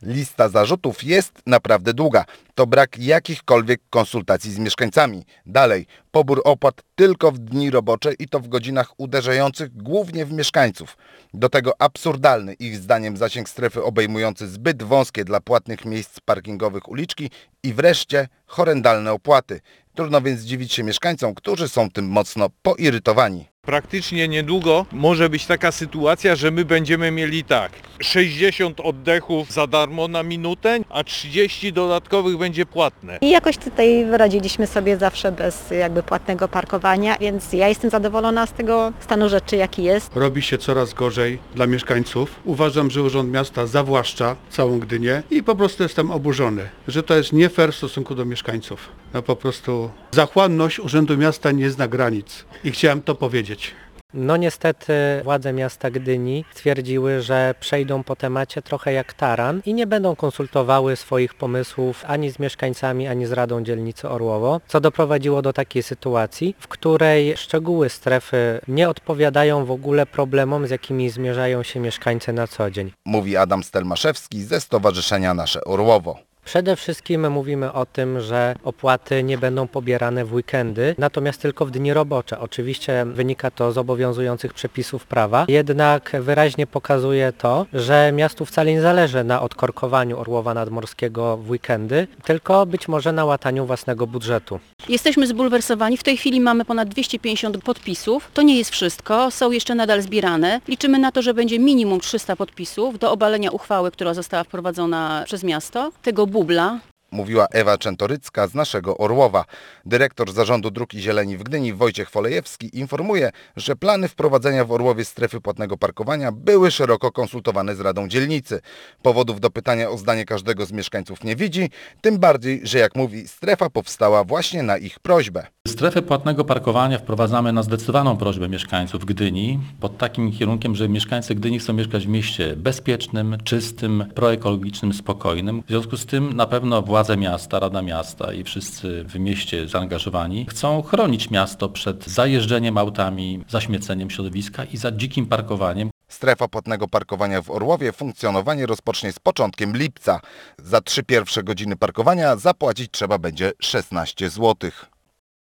Lista zarzutów jest naprawdę długa. To brak jakichkolwiek konsultacji z mieszkańcami. Dalej, pobór opłat tylko w dni robocze i to w godzinach uderzających głównie w mieszkańców. Do tego absurdalny ich zdaniem zasięg strefy obejmujący zbyt wąskie dla płatnych miejsc parkingowych uliczki i wreszcie horrendalne opłaty. Trudno więc dziwić się mieszkańcom, którzy są tym mocno poirytowani. Praktycznie niedługo może być taka sytuacja, że my będziemy mieli tak 60 oddechów za darmo na minutę, a 30 dodatkowych będzie płatne. I jakoś tutaj radziliśmy sobie zawsze bez jakby płatnego parkowania, więc ja jestem zadowolona z tego stanu rzeczy, jaki jest. Robi się coraz gorzej dla mieszkańców. Uważam, że Urząd Miasta zawłaszcza całą Gdynię i po prostu jestem oburzony, że to jest nie fair w stosunku do mieszkańców. No po prostu zachłanność Urzędu Miasta nie zna granic i chciałem to powiedzieć. No niestety władze miasta Gdyni stwierdziły, że przejdą po temacie trochę jak taran i nie będą konsultowały swoich pomysłów ani z mieszkańcami, ani z Radą Dzielnicy Orłowo, co doprowadziło do takiej sytuacji, w której szczegóły strefy nie odpowiadają w ogóle problemom, z jakimi zmierzają się mieszkańcy na co dzień. Mówi Adam Stelmaszewski ze Stowarzyszenia Nasze Orłowo. Przede wszystkim mówimy o tym, że opłaty nie będą pobierane w weekendy, natomiast tylko w dni robocze. Oczywiście wynika to z obowiązujących przepisów prawa, jednak wyraźnie pokazuje to, że miastu wcale nie zależy na odkorkowaniu Orłowa Nadmorskiego w weekendy, tylko być może na łataniu własnego budżetu. Jesteśmy zbulwersowani. W tej chwili mamy ponad 250 podpisów. To nie jest wszystko. Są jeszcze nadal zbierane. Liczymy na to, że będzie minimum 300 podpisów do obalenia uchwały, która została wprowadzona przez miasto. Tego bubla. Mówiła Ewa Czętorycka z Naszego Orłowa. Dyrektor Zarządu Dróg i Zieleni w Gdyni Wojciech Folejewski informuje, że plany wprowadzenia w Orłowie strefy płatnego parkowania były szeroko konsultowane z Radą Dzielnicy. Powodów do pytania o zdanie każdego z mieszkańców nie widzi, tym bardziej, że jak mówi, strefa powstała właśnie na ich prośbę. Strefę płatnego parkowania wprowadzamy na zdecydowaną prośbę mieszkańców Gdyni, pod takim kierunkiem, że mieszkańcy Gdyni chcą mieszkać w mieście bezpiecznym, czystym, proekologicznym, spokojnym. W związku z tym na pewno władze miasta, Rada Miasta i wszyscy w mieście zaangażowani chcą chronić miasto przed zajeżdżeniem autami, zaśmieceniem środowiska i za dzikim parkowaniem. Strefa płatnego parkowania w Orłowie funkcjonowanie rozpocznie z początkiem lipca. Za 3 pierwsze godziny parkowania zapłacić trzeba będzie 16 zł.